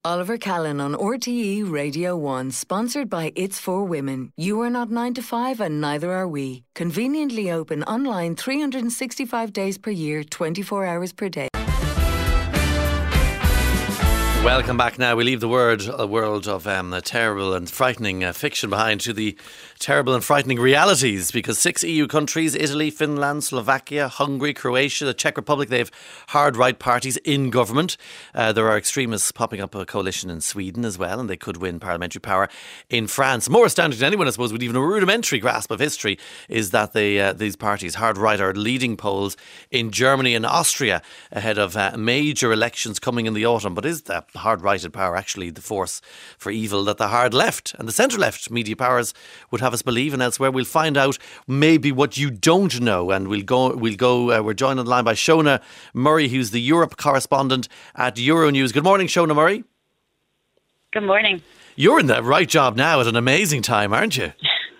Oliver Callan on RTE Radio 1, sponsored by It's For Women. You are not 9 to 5 and neither are we. Conveniently open online 365 days per year, 24 hours per day. Welcome back now. We leave the world of terrible and frightening fiction behind to the terrible and frightening realities, because 6 EU countries, Italy, Finland, Slovakia, Hungary, Croatia, the Czech Republic, they have hard right parties in government. There are extremists popping up a coalition in Sweden as well, and they could win parliamentary power in France. More astounding than anyone, I suppose, with even a rudimentary grasp of history, is that these parties, hard right, are leading polls in Germany and Austria ahead of major elections coming in the autumn. But is that hard right in power actually the force for evil that the hard left and the centre left media powers would have us believe? And elsewhere we'll find out maybe what you don't know, and we're joined on the line by Shona Murray, who's the Europe correspondent at Euronews. Good morning, Shona Murray. Good morning. You're in the right job now at an amazing time, aren't you?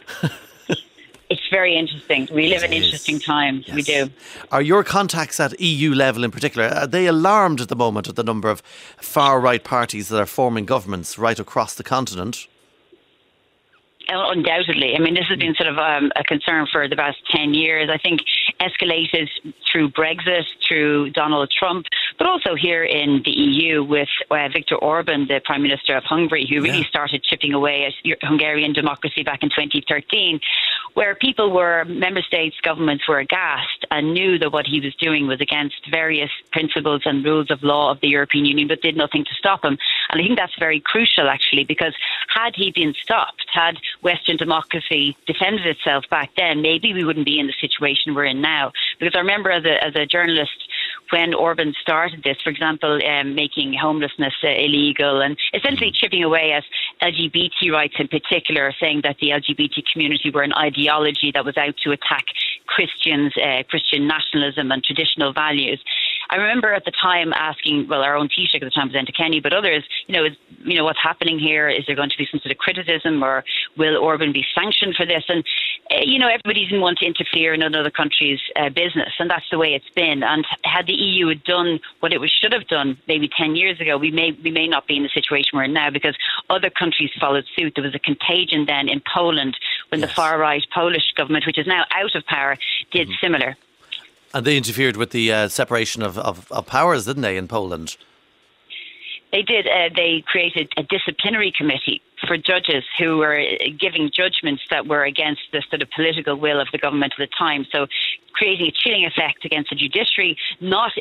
It's very interesting. We live in interesting times. Yes. We do. Are your contacts at EU level in particular, are they alarmed at the moment at the number of far-right parties that are forming governments right across the continent? Undoubtedly. I mean, this has been sort of a concern for the past 10 years. I think escalated through Brexit, through Donald Trump, but also here in the EU with Viktor Orban, the Prime Minister of Hungary, who really started chipping away at Hungarian democracy back in 2013, where member states' governments were aghast and knew that what he was doing was against various principles and rules of law of the European Union, but did nothing to stop him. And I think that's very crucial, actually, because had he been stopped, had Western democracy defended itself back then, maybe we wouldn't be in the situation we're in now. Because I remember as a journalist, when Orban started this, for example, making homelessness illegal and essentially chipping away at LGBT rights in particular, saying that the LGBT community were an ideology that was out to attack Christians, Christian nationalism and traditional values. I remember at the time asking, well, our own Taoiseach at the time was Enda Kenny, but others, what's happening here? Is there going to be some sort of criticism, or will Orban be sanctioned for this? And, everybody didn't want to interfere in another country's business, and that's the way it's been. And had the EU had done what it should have done maybe 10 years ago, we may not be in the situation we're in now, because other countries followed suit. There was a contagion then in Poland when the far-right Polish government, which is now out of power, did similar. And they interfered with the separation of powers, didn't they, in Poland? They did. They created a disciplinary committee for judges who were giving judgments that were against the sort of political will of the government at the time. So creating a chilling effect against the judiciary, not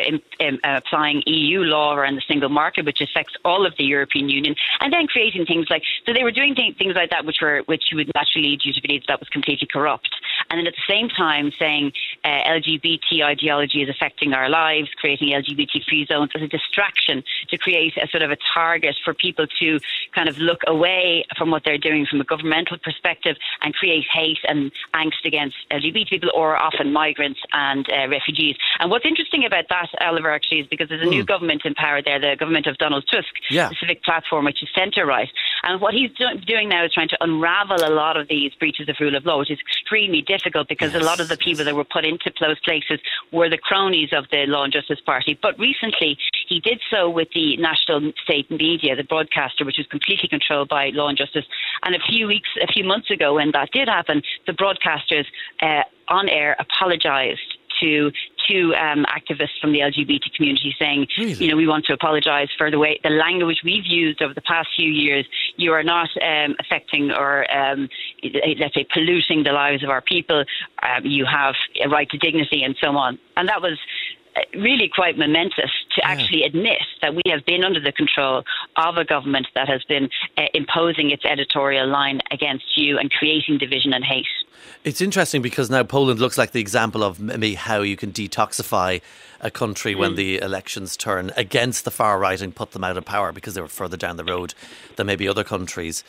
applying EU law around the single market, which affects all of the European Union, and then creating things like, so they were doing things like that which would naturally lead you to believe that was completely corrupt. And then at the same time saying LGBT ideology is affecting our lives, creating LGBT-free zones as a distraction to create a sort of a target for people to kind of look away from what they're doing from a governmental perspective and create hate and angst against LGBT people, or often migrants and refugees. And what's interesting about that, Oliver, actually, is because there's a new government in power there, the government of Donald Tusk, the Civic Platform, which is centre-right. And what he's doing now is trying to unravel a lot of these breaches of rule of law, which is extremely difficult because a lot of the people that were put into those places were the cronies of the Law and Justice Party. But recently, he did so with the national state media, the broadcaster, which was completely controlled by Law and Justice. And a few months ago, when that did happen, the broadcasters on air apologised to two activists from the LGBT community, saying, we want to apologise for the language we've used over the past few years. You are not affecting or, let's say, polluting the lives of our people. You have a right to dignity and so on. And that was really quite momentous to actually admit that we have been under the control of a government that has been imposing its editorial line against you and creating division and hate. It's interesting because now Poland looks like the example of maybe how you can detoxify a country when the elections turn against the far right and put them out of power because they were further down the road than maybe other countries.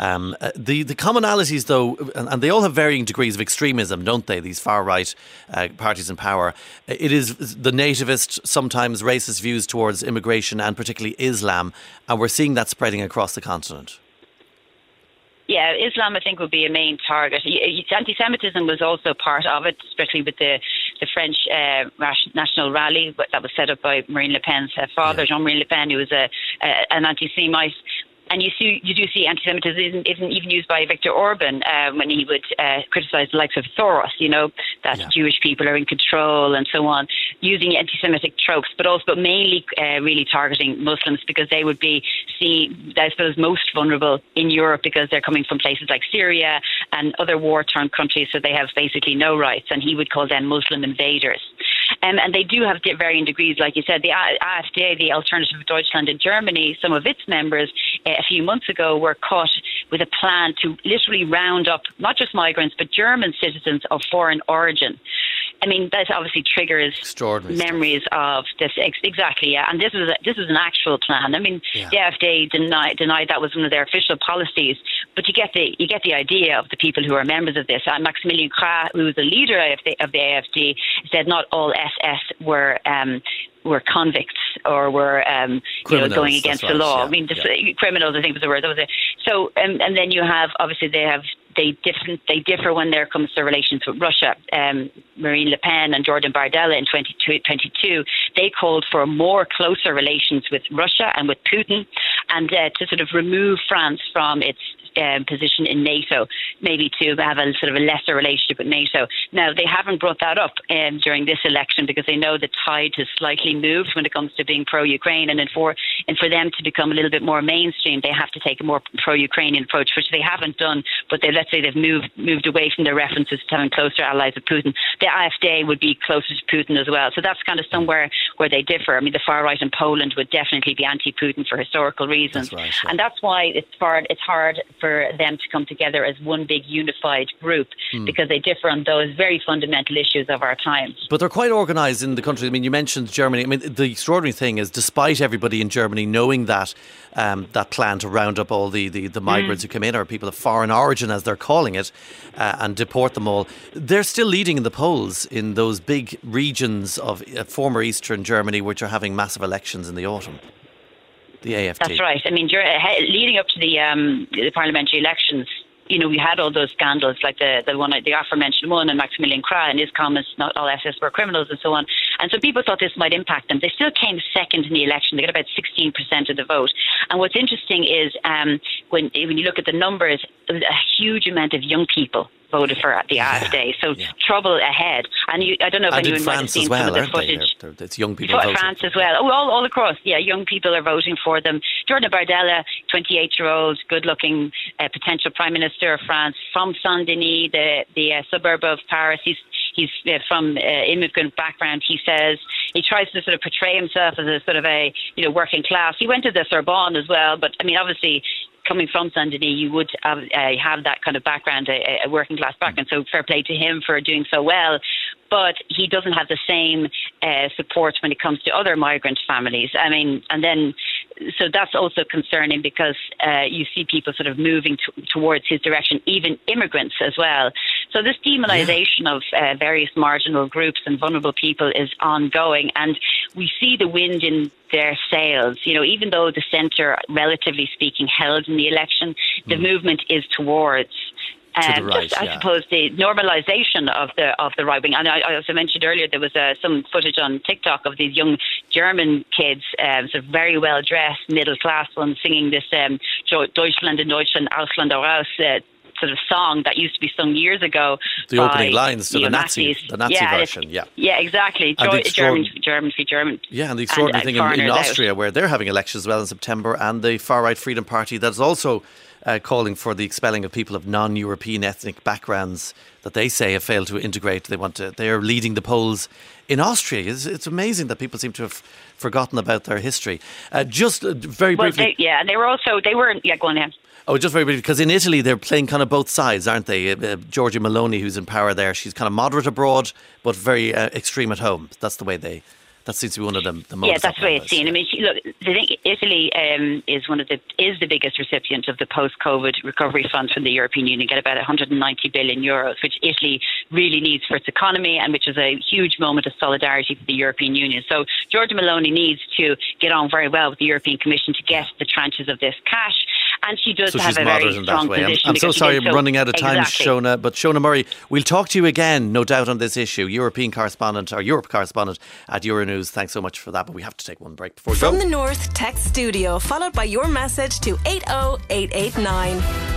The commonalities, though, and they all have varying degrees of extremism, don't they, these far right parties in power. It is the nativist, sometimes racist views towards immigration and particularly Islam, and we're seeing that spreading across the continent. Yeah, Islam, I think, would be a main target. Anti-Semitism was also part of it, especially with the the French National Rally that was set up by Marine Le Pen's father, Jean-Marie Le Pen, who was an anti-Semite. And you do see anti-Semitism isn't even used by Viktor Orban when he would criticise the likes of Soros, that Jewish people are in control and so on, using anti-Semitic tropes, but mainly really targeting Muslims because they would be seen, I suppose, most vulnerable in Europe because they're coming from places like Syria and other war-torn countries, so they have basically no rights, and he would call them Muslim invaders. And they do have varying degrees, like you said. The AfD, the Alternative for Deutschland in Germany, some of its members a few months ago were caught with a plan to literally round up not just migrants but German citizens of foreign origin. I mean, that obviously triggers memories of this. Exactly, yeah. And this was an actual plan. I mean, the AfD denied that was one of their official policies, but you get the idea of the people who are members of this. Maximilian Krah, who was the leader of the AfD, said not all SS were convicts or were going against the law. I mean, criminals, I think was the word. So, and then you have obviously they differ when there comes to relations with Russia. Marine Le Pen and Jordan Bardella in 2022, they called for more closer relations with Russia and with Putin, and to sort of remove France from its position in NATO, maybe to have a sort of a lesser relationship with NATO. Now, they haven't brought that up during this election because they know the tide has slightly moved when it comes to being pro-Ukraine, and for them to become a little bit more mainstream, they have to take a more pro-Ukrainian approach, which they haven't done, but let's say they've moved away from their references to having closer allies with Putin. The AfD would be closer to Putin as well. So that's kind of somewhere where they differ. I mean, the far right in Poland would definitely be anti-Putin for historical reasons. That's right, and that's why it's hard for them to come together as one big unified group because they differ on those very fundamental issues of our time. But they're quite organised in the country. I mean, you mentioned Germany. I mean, the extraordinary thing is, despite everybody in Germany knowing that plan to round up all the migrants who come in, or people of foreign origin as they're calling it, and deport them all, they're still leading in the polls in those big regions of former Eastern Germany which are having massive elections in the autumn. The AfD. That's right. I mean, leading up to the parliamentary elections, we had all those scandals, like the aforementioned one, and Maximilian Krah and his comments, not all SS were criminals and so on. And so people thought this might impact them. They still came second in the election. They got about 16% of the vote. And what's interesting is when you look at the numbers, there was a huge amount of young people voted for the AfD. So trouble ahead. And I don't know if anyone might have seen some of the footage. It's young people voting. France as well. Oh, all across. Yeah, young people are voting for them. Jordan Bardella, 28-year-old, good-looking potential Prime Minister of France, from Saint-Denis, the suburb of Paris. He's from immigrant background. He says he tries to sort of portray himself as a sort of a working class. He went to the Sorbonne as well, but I mean, obviously, coming from Saint-Denis, you would have that kind of background, a working class background. So fair play to him for doing so well. But he doesn't have the same support when it comes to other migrant families. I mean, and then, so that's also concerning because you see people sort of moving towards his direction, even immigrants as well. So this demonization of various marginal groups and vulnerable people is ongoing. And we see the wind in their sails. Even though the centre, relatively speaking, held in the election, the movement is towards to the right, I suppose the normalisation of the right wing. And I also mentioned earlier there was some footage on TikTok of these young German kids, sort of very well dressed, middle class ones, singing this Deutschland in Deutschland, Ausland heraus sort of song that used to be sung years ago. The opening lines to the Nazi version, Yeah, exactly. German for German. Yeah, and the extraordinary thing in Austria, where they're having elections as well in September, and the far-right Freedom Party that's also calling for the expelling of people of non-European ethnic backgrounds that they say have failed to integrate. They are leading the polls in Austria. It's amazing that people seem to have forgotten about their history. Just very briefly. Go on ahead. Oh, just very briefly, because in Italy they're playing kind of both sides, aren't they? Giorgia Meloni, who's in power there, she's kind of moderate abroad, but very extreme at home. That's the way that seems to be one of them. Yeah, that's the way it's seen. I mean, look, I think Italy is the biggest recipient of the post-COVID recovery funds from the European Union. Get about 190 billion euros, which Italy really needs for its economy, and which is a huge moment of solidarity for the European Union. So Giorgia Meloni needs to get on very well with the European Commission to get the tranches of this cash. and she does So have she's a very moderate in strong that way. position. I'm so because she sorry did I'm running out of time, Exactly. Shona. But Shona Murray, we'll talk to you again, no doubt, on this issue. European correspondent, or Europe correspondent at Euronews. Thanks so much for that. But we have to take one break before we go. From the North Text Studio, followed by your message to 80889.